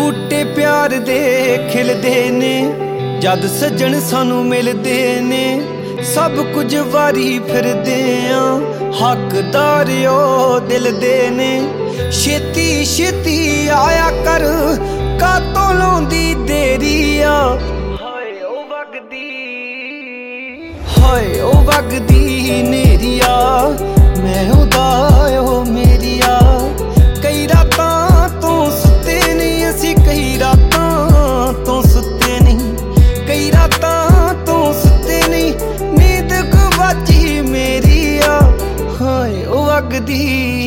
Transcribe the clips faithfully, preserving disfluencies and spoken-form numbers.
बूटे प्यार दे खिलदे ने जद सज्जन सानू मिलदे ने। सब कुछ वारी फिरदे आ हकदार ओ दिल दे ने। छेती छेती आया कर कातों लाउंदी देरी आ। हाय ओ वगदी हाय ओ वगदी नेरिया मैं उदायो मेरिया। कई रातां तो सुते नहीं असी कई रातां तो सुते नहीं कई रातां तो सुते नहीं नींद गवाची मेरिया। हाय ओ वगदी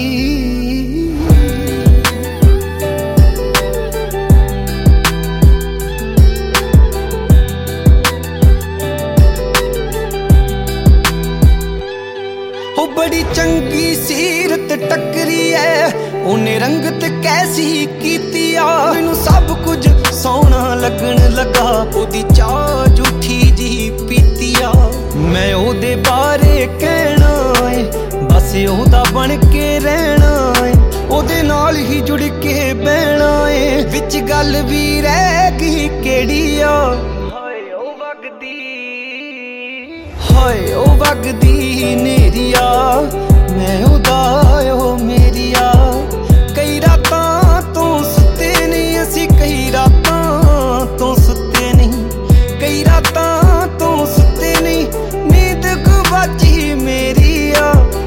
बड़ी चंगी सीरत टकरी है उन्हें रंगत कैसी कीती आ। मैनू सब कुछ सोहना लगन लगा ओदी चाह झूठी जी पीती आ। मैं ओदे बारे कहना है बस ओदा बन के रहना है ओदे नाल ही जुड़ के बहना है विच गल भी रह गई केड़ी आ। हाय ओ वगदी हाय ओ वगदी नेरिया मैं उदायो मेरिया। कई रातां तो सुते नहीं असी कई रातां तो सुते नहीं कई रातां तो सुते नहीं नींद गवाची मेरिया।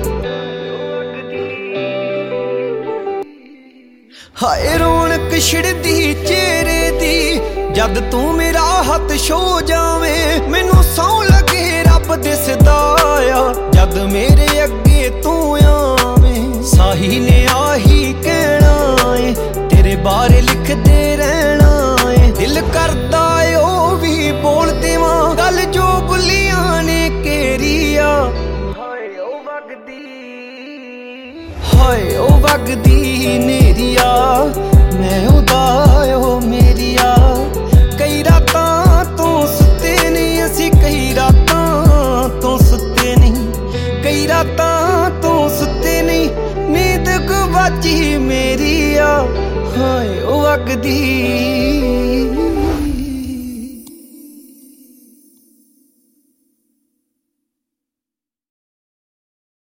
हाय रौनक छिड़दी चेहरे दी जद तू मेरा हथ छो जावे। मैनू सौ लगे रब दिसदा आ जद मेरे अगे तू आवें। साही ने आही कहना है तेरे बारे लिखदे रहना है। दिल करदा ओ भी बोल देवां गल जो बुलियां ने केरिया। हाय ओ वगदी हाय ओ वगदी नेरिया मैं उदायो मेरिया। कई रातां तो सुते नहीं असी कई रातां तो सुते नहीं कई रातां तो सुते नहीं नींद गवाची मेरिया। हाय ओ वगदी।